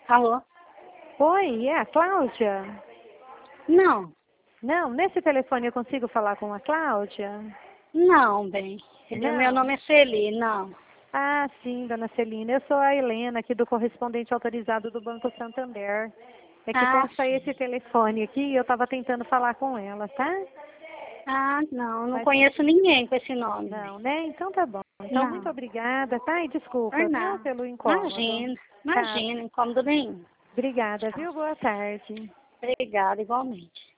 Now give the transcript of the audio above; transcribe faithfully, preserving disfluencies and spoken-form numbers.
Alô? Oi, é a Cláudia? Não, Não, nesse telefone eu consigo falar com a Cláudia? não, bem. Não. Meu nome é Celi, não. Ah, sim, dona Celina. Eu sou a Helena, aqui do correspondente autorizado do Banco Santander. É que Ah, consta sim. esse telefone aqui e eu estava tentando falar com ela, tá? Ah, não, não Mas- conheço ninguém com esse nome. Não, né? Então tá bom. Então, Não. muito obrigada, tá? E desculpa, Por viu, nada. pelo incômodo. Imagina, Tá. imagina, incômodo nenhum. Obrigada, Tchau. viu? Boa tarde. Obrigada, igualmente.